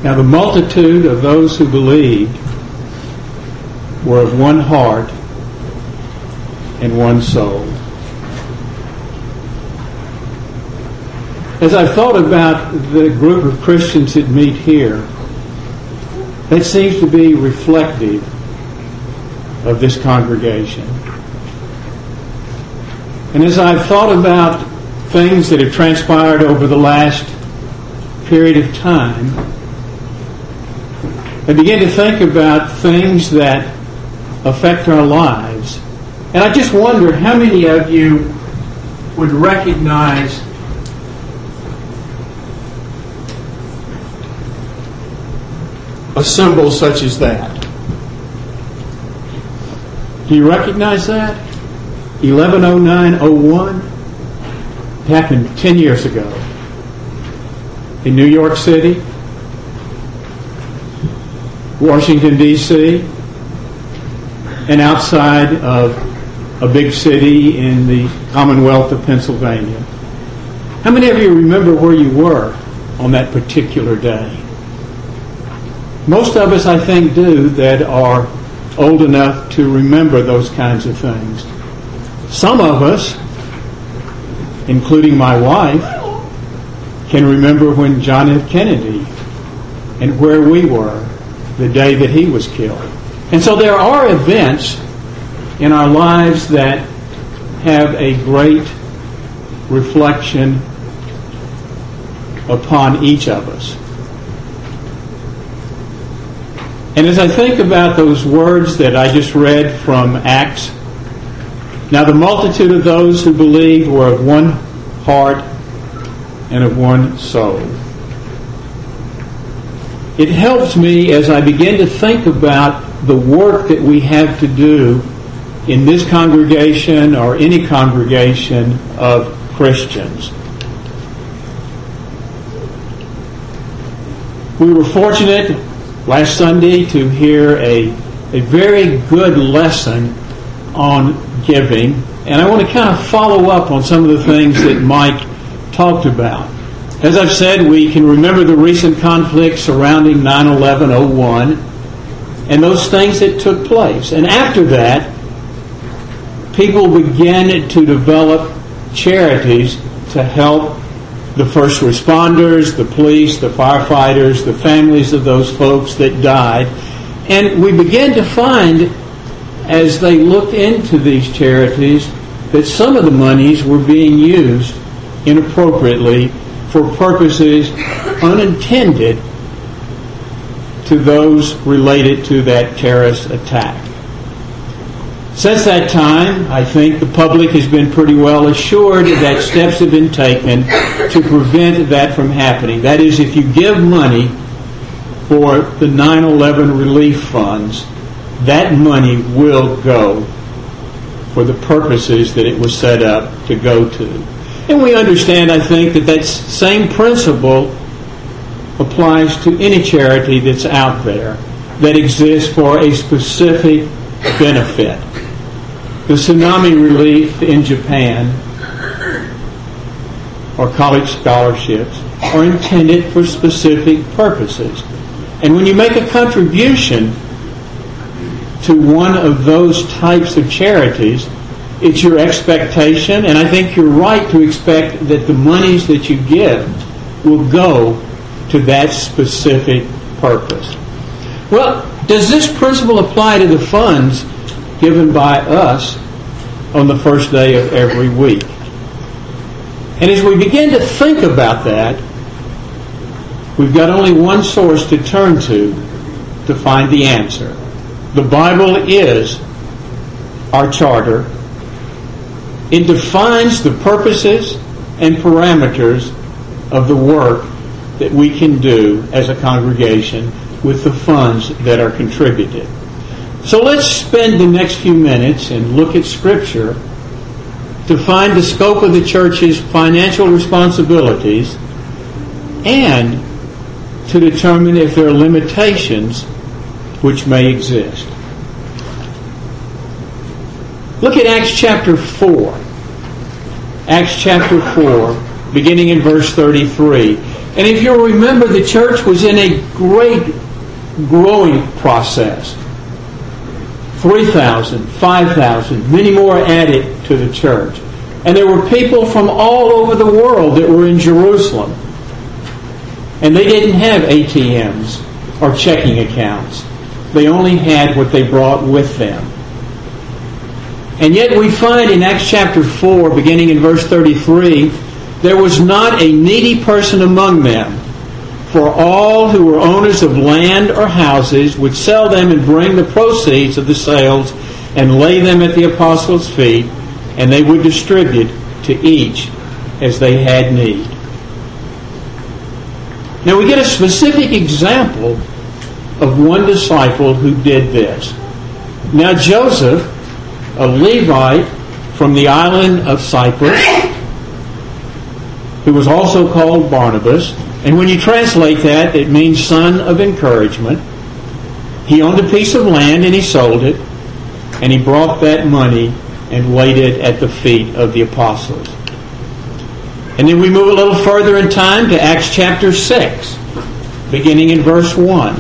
Now the multitude of those who believed were of one heart and one soul. As I've thought about the group of Christians that meet here, that seems to be reflective of this congregation. And as I've thought about things that have transpired over the last period of time, I begin to think about things that affect our lives. And I just wonder how many of you would recognize a symbol such as that. Do you recognize that? 110901 happened 10 years ago in New York City, Washington, D.C., and outside of a big city in the Commonwealth of Pennsylvania. How many of you remember where you were on that particular day? Most of us, I think, do that are old enough to remember those kinds of things. Some of us, including my wife, can remember when John F. Kennedy and where we were the day that he was killed. And so there are events in our lives that have a great reflection upon each of us. And as I think about those words that I just read from Acts, now the multitude of those who believed were of one heart and of one soul. It helps me as I begin to think about the work that we have to do in this congregation or any congregation of Christians. We were fortunate last Sunday to hear a very good lesson on giving, and I want to kind of follow up on some of the things that Mike talked about. As I've said, we can remember the recent conflict surrounding 9/11/01 and those things that took place. And after that, people began to develop charities to help the first responders, the police, the firefighters, the families of those folks that died. And we began to find, as they looked into these charities, that some of the monies were being used inappropriately for purposes unintended to those related to that terrorist attack. Since that time, I think the public has been pretty well assured that steps have been taken to prevent that from happening. That is, if you give money for the 9/11 relief funds, that money will go for the purposes that it was set up to go to. And we understand, I think, that same principle applies to any charity that's out there that exists for a specific benefit. The tsunami relief in Japan or college scholarships are intended for specific purposes. And when you make a contribution to one of those types of charities, it's your expectation, and I think you're right to expect that the monies that you give will go to that specific purpose. Well, does this principle apply to the funds given by us on the first day of every week? And as we begin to think about that, we've got only one source to turn to find the answer. The Bible is our charter. It defines the purposes and parameters of the work that we can do as a congregation with the funds that are contributed. So let's spend the next few minutes and look at Scripture to find the scope of the church's financial responsibilities and to determine if there are limitations which may exist. Look at Acts chapter 4. Acts chapter 4, beginning in verse 33. And if you'll remember, the church was in a great growing process. 3,000, 5,000, many more added to the church. And there were people from all over the world that were in Jerusalem. And they didn't have ATMs or checking accounts. They only had what they brought with them. And yet we find in Acts chapter 4, beginning in verse 33, there was not a needy person among them, for all who were owners of land or houses would sell them and bring the proceeds of the sales and lay them at the apostles' feet, and they would distribute to each as they had need. Now we get a specific example of one disciple who did this. Now Joseph, a Levite from the island of Cyprus, who was also called Barnabas, and when you translate that, it means son of encouragement. He owned a piece of land and he sold it, and he brought that money and laid it at the feet of the apostles. And then we move a little further in time to Acts chapter 6, beginning in verse 1.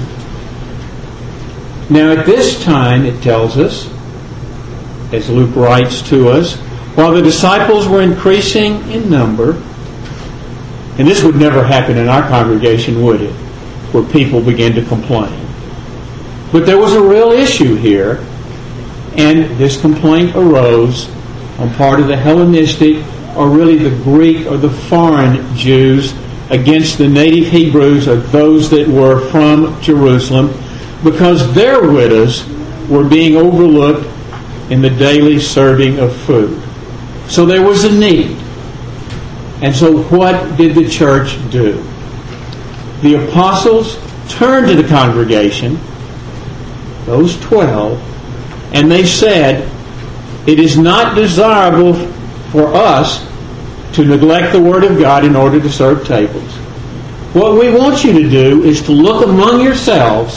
Now at this time, it tells us, as Luke writes to us, while the disciples were increasing in number, and this would never happen in our congregation, would it? Where people begin to complain. But there was a real issue here, and this complaint arose on part of the Hellenistic, or really the Greek or the foreign Jews, against the native Hebrews, or those that were from Jerusalem, because their widows were being overlooked in the daily serving of food. So there was a need. And so what did the church do? The apostles turned to the congregation, those 12, and they said, it is not desirable for us to neglect the Word of God in order to serve tables. What we want you to do is to look among yourselves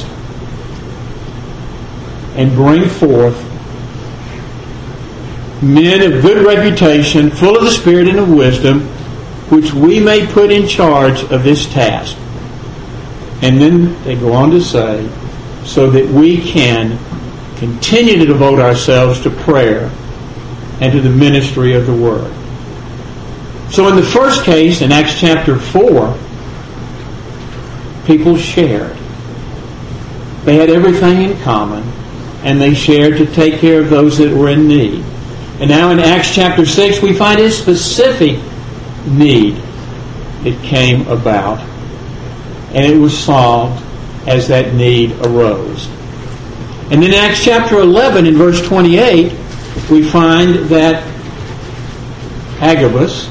and bring forth men of good reputation, full of the Spirit and of wisdom, which we may put in charge of this task. And then they go on to say, so that we can continue to devote ourselves to prayer and to the ministry of the Word. So in the first case, in Acts chapter 4, people shared. They had everything in common, and they shared to take care of those that were in need. And now in Acts chapter 6, we find a specific need that came about, and it was solved as that need arose. And then in Acts chapter 11, in verse 28, we find that Agabus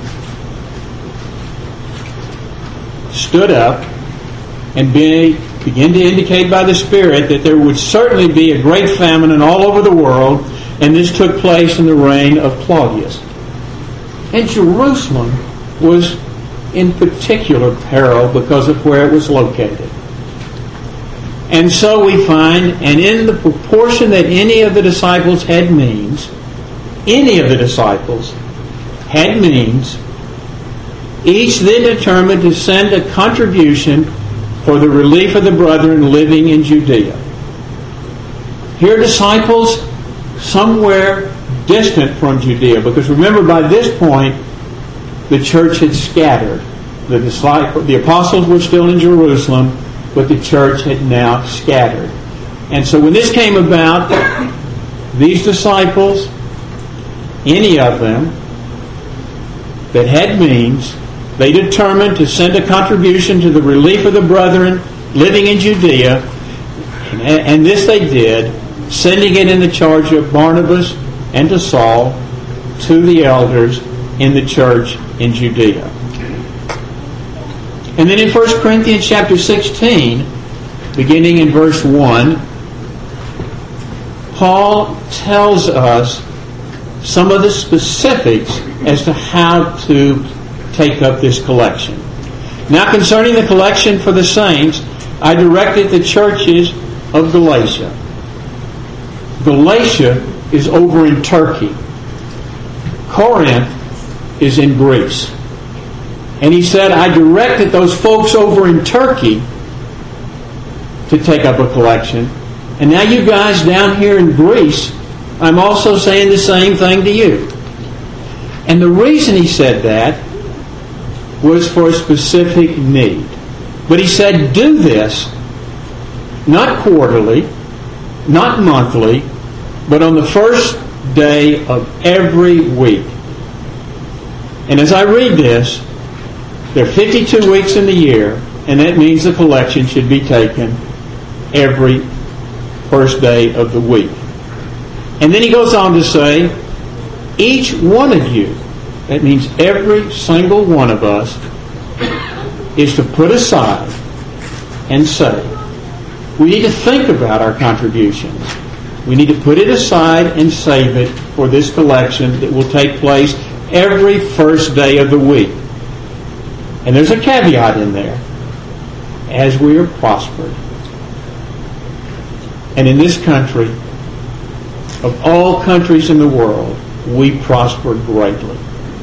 stood up and began to indicate by the Spirit that there would certainly be a great famine all over the world, and this took place in the reign of Claudius. And Jerusalem was in particular peril because of where it was located. And so we find, and in the proportion that any of the disciples had means, each then determined to send a contribution for the relief of the brethren living in Judea. Here, disciples somewhere distant from Judea, because remember, by this point, the church had scattered. The apostles were still in Jerusalem, but the church had now scattered. And so when this came about, these disciples, any of them that had means, they determined to send a contribution to the relief of the brethren living in Judea, and this they did, sending it in the charge of Barnabas and to Saul, to the elders in the church in Judea. And then in 1 Corinthians chapter 16, beginning in verse 1, Paul tells us some of the specifics as to how to take up this collection. Now concerning the collection for the saints, I directed the churches of Galatia. Galatia is over in Turkey. Corinth is in Greece. And he said, I directed those folks over in Turkey to take up a collection. And now you guys down here in Greece, I'm also saying the same thing to you. And the reason he said that was for a specific need. But he said, do this, not quarterly, not monthly, but on the first day of every week. And as I read this, there are 52 weeks in the year, and that means the collection should be taken every first day of the week. And then he goes on to say, each one of you, that means every single one of us, is to put aside and say, we need to think about our contributions. We need to put it aside and save it for this collection that will take place every first day of the week. And there's a caveat in there. As we are prospered. And in this country, of all countries in the world, we prospered greatly.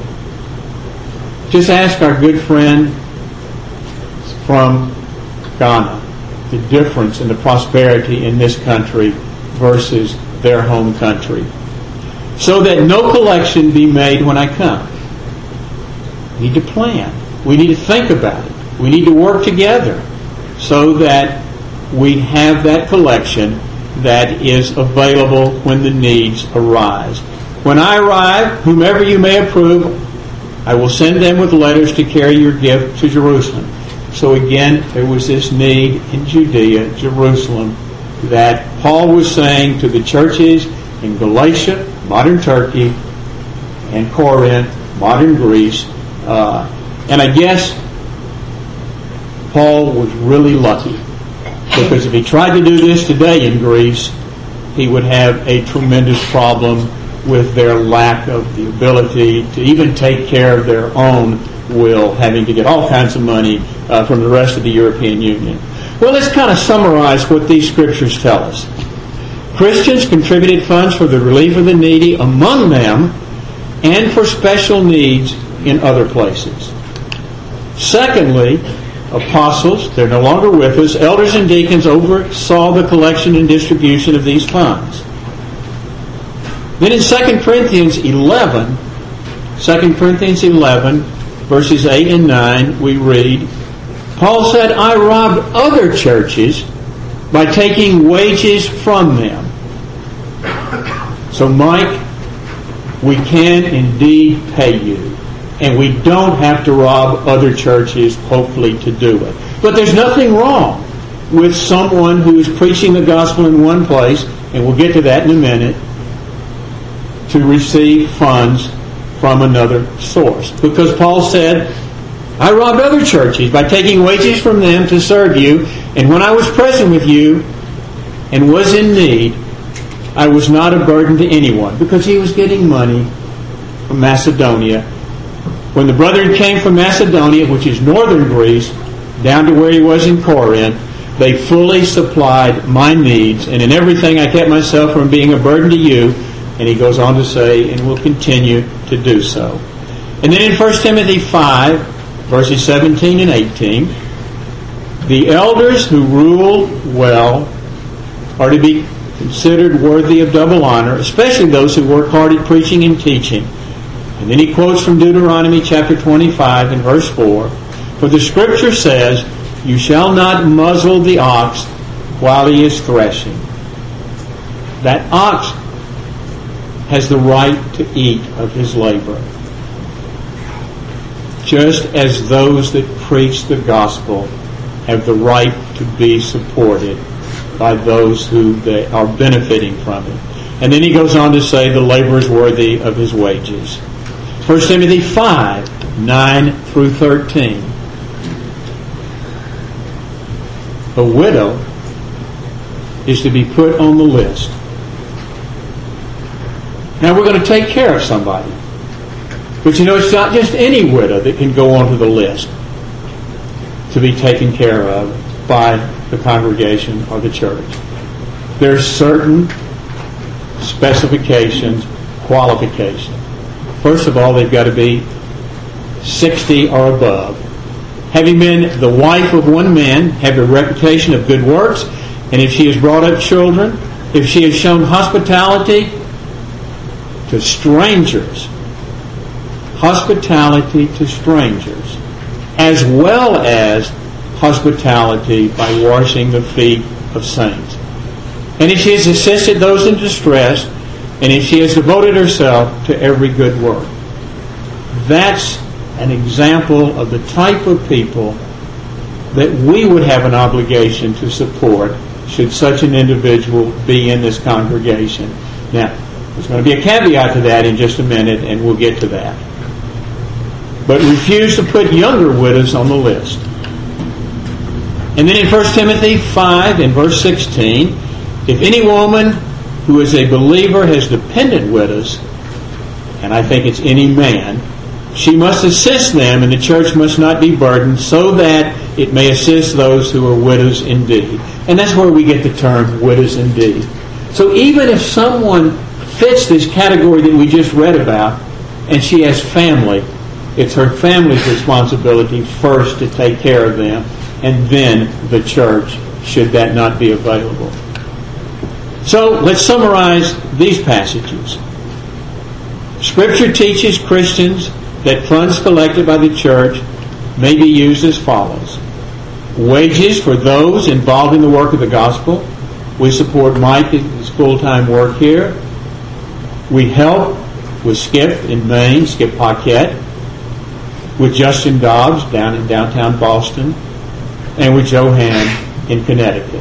Just ask our good friend from Ghana the difference in the prosperity in this country versus their home country. So that no collection be made when I come. We need to plan. We need to think about it. We need to work together so that we have that collection that is available when the needs arise. When I arrive, whomever you may approve, I will send them with letters to carry your gift to Jerusalem. So again, there was this need in Judea, Jerusalem, that Paul was saying to the churches in Galatia, modern Turkey, and Corinth, modern Greece. And I guess Paul was really lucky, because if he tried to do this today in Greece, he would have a tremendous problem with their lack of the ability to even take care of their own will, having to get all kinds of money from the rest of the European Union. Well, let's kind of summarize what these scriptures tell us. Christians contributed funds for the relief of the needy among them and for special needs in other places. Secondly, apostles, they're no longer with us, elders and deacons oversaw the collection and distribution of these funds. Then in 2 Corinthians 11, verses 8 and 9, we read, Paul said, I robbed other churches by taking wages from them. So, Mike, we can indeed pay you. And we don't have to rob other churches, hopefully, to do it. But there's nothing wrong with someone who is preaching the gospel in one place, and we'll get to that in a minute, to receive funds from another source. Because Paul said, I robbed other churches by taking wages from them to serve you, and when I was present with you and was in need, I was not a burden to anyone, because he was getting money from Macedonia. When the brethren came from Macedonia, which is northern Greece, down to where he was in Corinth, they fully supplied my needs, and in everything I kept myself from being a burden to you. And he goes on to say, and will continue to do so. And then in 1 Timothy 5, verses 17 and 18, the elders who rule well are to be considered worthy of double honor, especially those who work hard at preaching and teaching. And then he quotes from Deuteronomy chapter 25 and verse 4, for the scripture says, you shall not muzzle the ox while he is threshing. That ox has the right to eat of his labor, just as those that preach the gospel have the right to be supported by those who they are benefiting from it. And then he goes on to say the laborer is worthy of his wages. 1 Timothy 5, 9 through 13. A widow is to be put on the list. Now we're going to take care of somebody. But you know, it's not just any widow that can go onto the list to be taken care of by the congregation or the church. There's certain specifications, qualifications. First of all, they've got to be 60 or above, having been the wife of one man, have a reputation of good works, and if she has brought up children, if she has shown hospitality to strangers, as well as hospitality by washing the feet of saints. And if she has assisted those in distress, and if she has devoted herself to every good work. That's an example of the type of people that we would have an obligation to support should such an individual be in this congregation. Now, there's going to be a caveat to that in just a minute, and we'll get to that. But refuse to put younger widows on the list. And then in 1 Timothy 5, in verse 16, if any woman who is a believer has dependent widows, and I think it's any man, she must assist them, and the church must not be burdened, so that it may assist those who are widows indeed. And that's where we get the term widows indeed. So even if someone fits this category that we just read about, and she has family, it's her family's responsibility first to take care of them, and then the church, should that not be available. So let's summarize these passages. Scripture teaches Christians that funds collected by the church may be used as follows. Wages for those involved in the work of the gospel. We support Mike in his full-time work here. We help with Skip in Maine, Skip Paquette, with Justin Dobbs down in downtown Boston, and with Johan in Connecticut.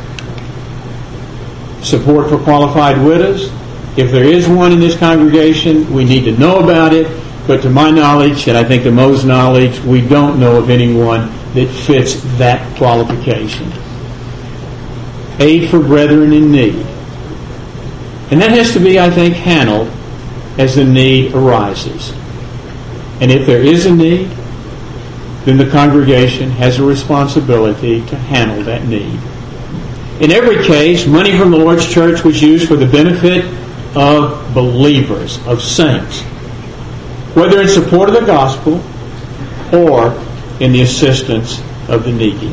Support for qualified widows. If there is one in this congregation, we need to know about it. But to my knowledge, and I think to Mo's knowledge, we don't know of anyone that fits that qualification. Aid for brethren in need. And that has to be, I think, handled as the need arises. And if there is a need, then the congregation has a responsibility to handle that need. In every case, money from the Lord's church was used for the benefit of believers, of saints, whether in support of the gospel or in the assistance of the needy.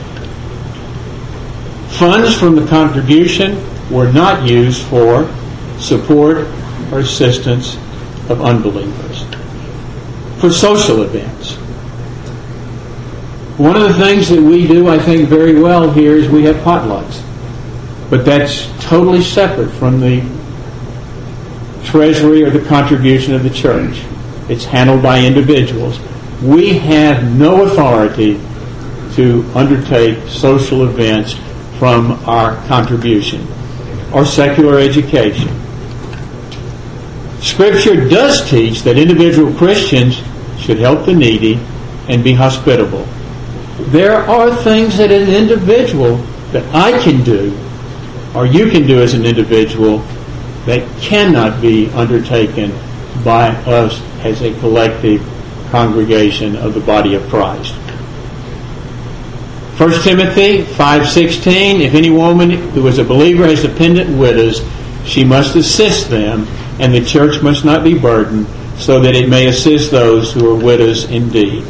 Funds from the contribution were not used for support or assistance of unbelievers. For social events. One of the things that we do, I think, very well here is we have potlucks. But that's totally separate from the treasury or the contribution of the church. It's handled by individuals. We have no authority to undertake social events from our contribution or secular education. Scripture does teach that individual Christians should help the needy and be hospitable. There are things that an individual that I can do, or you can do as an individual, that cannot be undertaken by us as a collective congregation of the body of Christ. 1 Timothy 5:16, if any woman who is a believer has dependent widows, she must assist them, and the church must not be burdened, so that it may assist those who are widows indeed.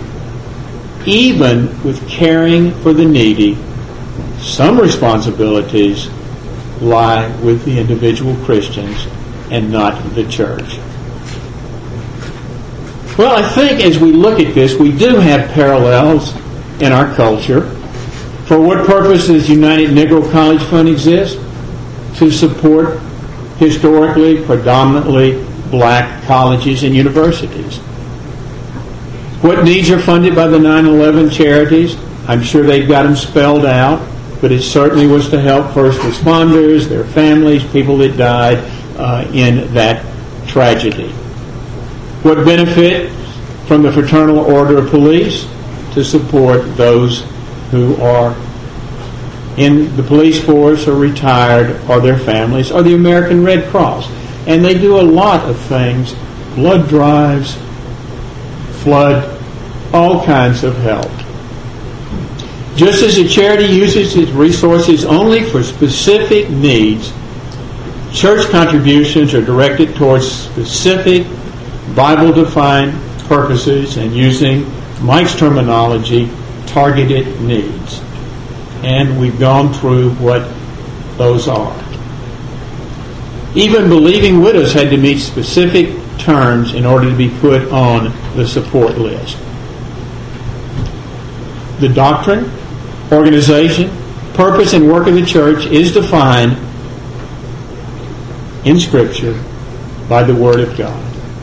Even with caring for the needy, some responsibilities lie with the individual Christians and not the church. Well, I think as we look at this, we do have parallels in our culture. For what purpose does United Negro College Fund exist? To support historically, predominantly black colleges and universities. What needs are funded by the 9/11 charities? I'm sure they've got them spelled out, but it certainly was to help first responders, their families, people that died in that tragedy. What benefit from the Fraternal Order of Police? To support those who are in the police force or retired, or their families, or the American Red Cross. And they do a lot of things, blood drives, flood, all kinds of help. Just as a charity uses its resources only for specific needs, church contributions are directed towards specific Bible-defined purposes and, using Mike's terminology, targeted needs. And we've gone through what those are. Even believing widows had to meet specific terms in order to be put on the support list. The doctrine, organization, purpose, and work of the church is defined in Scripture by the Word of God.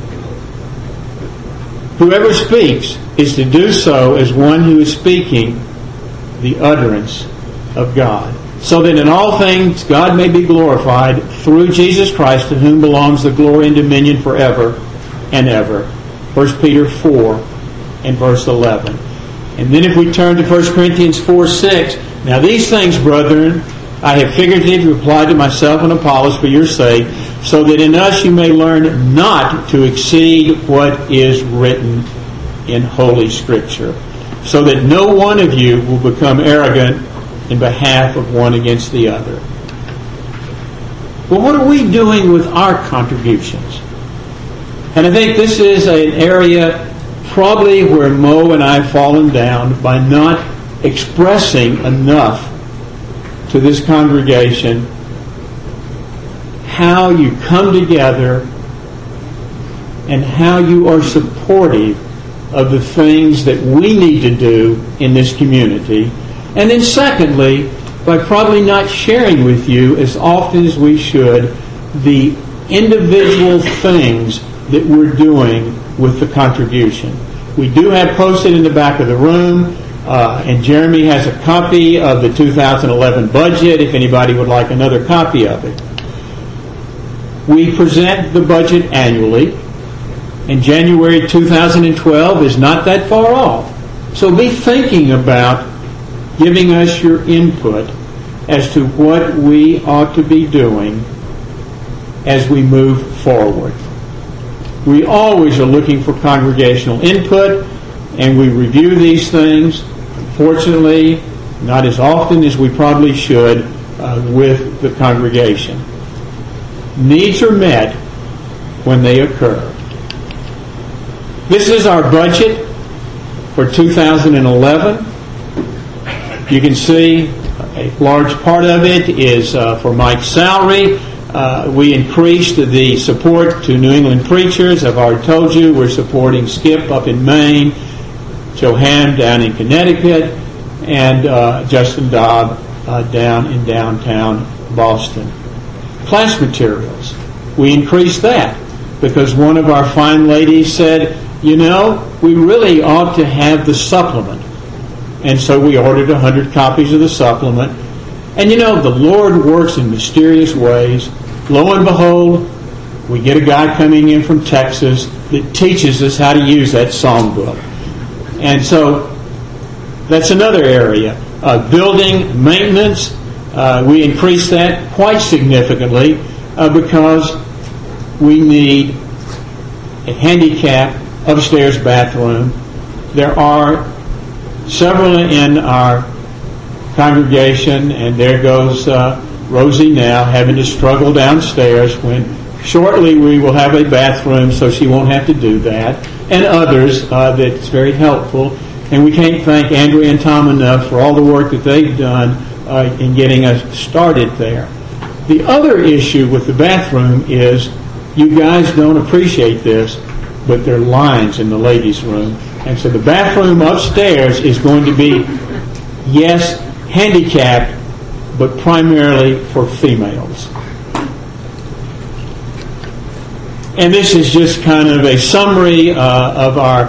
Whoever speaks is to do so as one who is speaking the utterance of God, so that in all things God may be glorified through Jesus Christ, to whom belongs the glory and dominion forever and ever. 1 Peter 4 and verse 11. And then if we turn to 1 Corinthians 4:6, now these things, brethren, I have figuratively applied to myself and Apollos for your sake, so that in us you may learn not to exceed what is written in Holy Scripture, so that no one of you will become arrogant in behalf of one against the other. Well, what are we doing with our contributions? And I think this is an area probably where Mo and I have fallen down by not expressing enough to this congregation how you come together and how you are supportive of the things that we need to do in this community. And then secondly, by probably not sharing with you as often as we should the individual things that we're doing with the contribution. We do have posted in the back of the room, and Jeremy has a copy of the 2011 budget if anybody would like another copy of it. We present the budget annually, and January 2012 is not that far off. So be thinking about giving us your input as to what we ought to be doing as we move forward. We always are looking for congregational input, and we review these things. Unfortunately, not as often as we probably should with the congregation. Needs are met when they occur. This is our budget for 2011. You can see a large part of it is for Mike's salary. We increased the support to New England preachers. I've already told you we're supporting Skip up in Maine, Johan down in Connecticut, and Justin Dobb down in downtown Boston. Class materials. We increased that because one of our fine ladies said, you know, we really ought to have the supplement. And so we ordered 100 copies of the supplement. And you know, the Lord works in mysterious ways. Lo and behold, we get a guy coming in from Texas that teaches us how to use that songbook. And so that's another area. Building maintenance, we increased that quite significantly because we need a handicapped upstairs bathroom. There are several in our congregation, and there goes Rosie now having to struggle downstairs when shortly we will have a bathroom so she won't have to do that, and others that's very helpful. And we can't thank Andrea and Tom enough for all the work that they've done in getting us started there. The other issue with the bathroom is you guys don't appreciate this, but there are lines in the ladies' room. And so the bathroom upstairs is going to be, yes, handicapped, but primarily for females. And this is just kind of a summary of our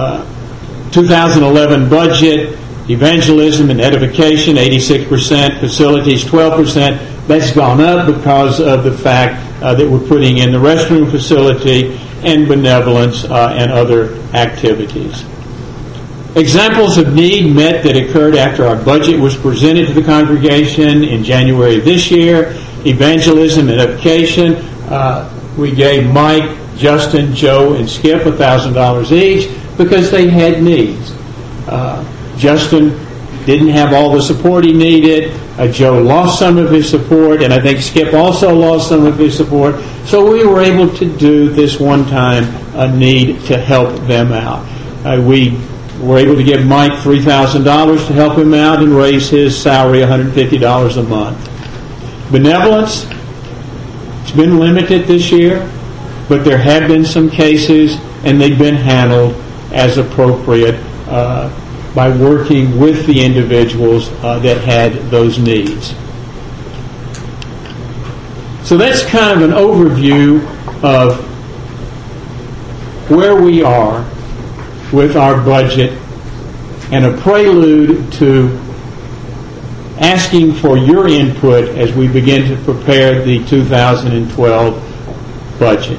2011 budget. Evangelism and edification, 86%. Facilities, 12%. That's gone up because of the fact that we're putting in the restroom facility and benevolence and other activities. Examples of need met that occurred after our budget was presented to the congregation in January of this year. Evangelism and edification. We gave Mike, Justin, Joe, and Skip $1,000 each because they had needs. Justin didn't have all the support he needed. Joe lost some of his support, and I think Skip also lost some of his support. So we were able to do this one-time need to help them out. We were able to give Mike $3,000 to help him out and raise his salary $150 a month. Benevolence, it's been limited this year, but there have been some cases, and they've been handled as appropriate by working with the individuals that had those needs. So that's kind of an overview of where we are with our budget and a prelude to asking for your input as we begin to prepare the 2012 budget.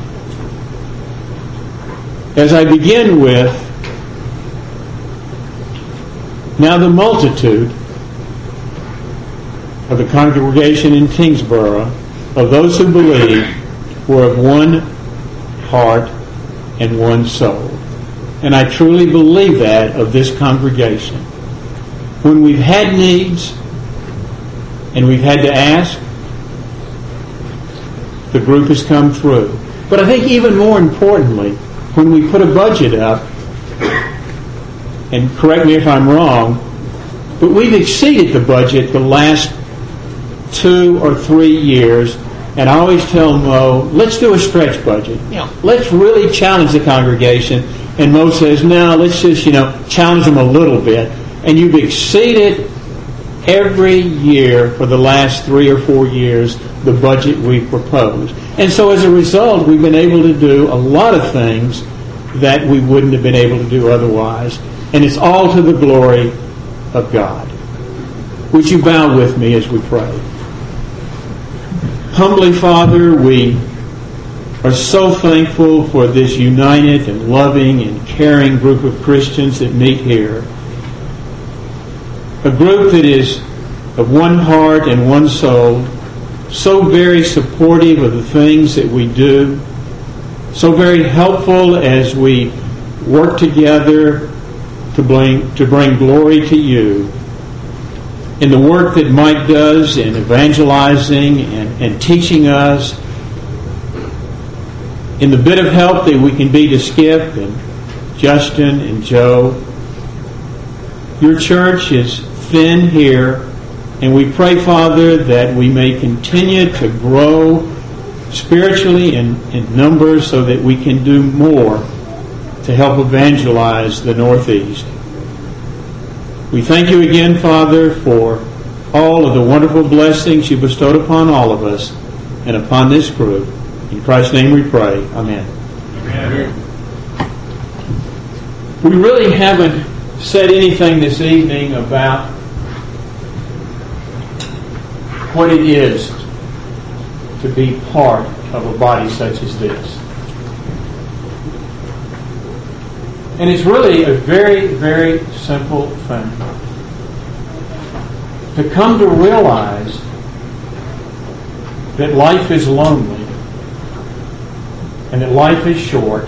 As I begin with, now the multitude of the congregation in Tyngsboro, of those who believe, were of one heart and one soul. And I truly believe that of this congregation. When we've had needs and we've had to ask, the group has come through. But I think even more importantly, when we put a budget up, and correct me if I'm wrong, but we've exceeded the budget the last 2 or 3 years, and I always tell Mo, let's do a stretch budget. Let's really challenge the congregation. And Mo says, no, let's just, challenge them a little bit. And you've exceeded every year for the last 3 or 4 years the budget we proposed. And so as a result, we've been able to do a lot of things that we wouldn't have been able to do otherwise. And it's all to the glory of God. Would you bow with me as we pray? Humbly, Father, we are so thankful for this united and loving and caring group of Christians that meet here. A group that is of one heart and one soul, so very supportive of the things that we do, so very helpful as we work together to bring glory to you. In the work that Mike does in evangelizing and teaching us, in the bit of help that we can be to Skip and Justin and Joe. Your church is thin here, and we pray, Father, that we may continue to grow spiritually in numbers so that we can do more to help evangelize the Northeast. We thank you again, Father, for all of the wonderful blessings you bestowed upon all of us and upon this group. In Christ's name we pray. Amen. Amen. We really haven't said anything this evening about what it is to be part of a body such as this. And it's really a very, very simple thing. To come to realize that life is lonely and that life is short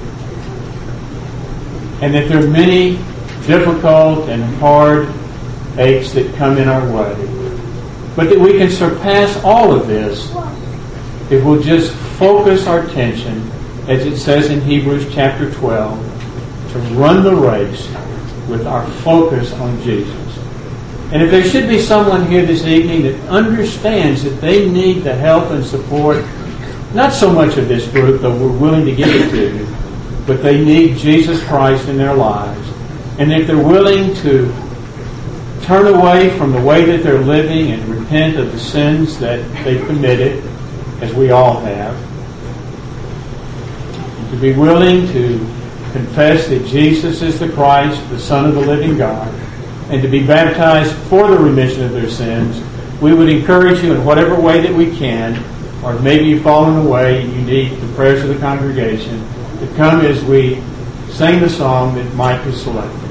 and that there are many difficult and hard aches that come in our way. But that we can surpass all of this if we'll just focus our attention, as it says in Hebrews chapter 12, to run the race with our focus on Jesus. And if there should be someone here this evening that understands that they need the help and support, not so much of this group, though we're willing to give it to you, but they need Jesus Christ in their lives. And if they're willing to turn away from the way that they're living and repent of the sins that they've committed, as we all have, and to be willing to confess that Jesus is the Christ, the Son of the living God, and to be baptized for the remission of their sins, we would encourage you in whatever way that we can, or maybe you've fallen away and you need the prayers of the congregation, to come as we sing the song that Mike has selected.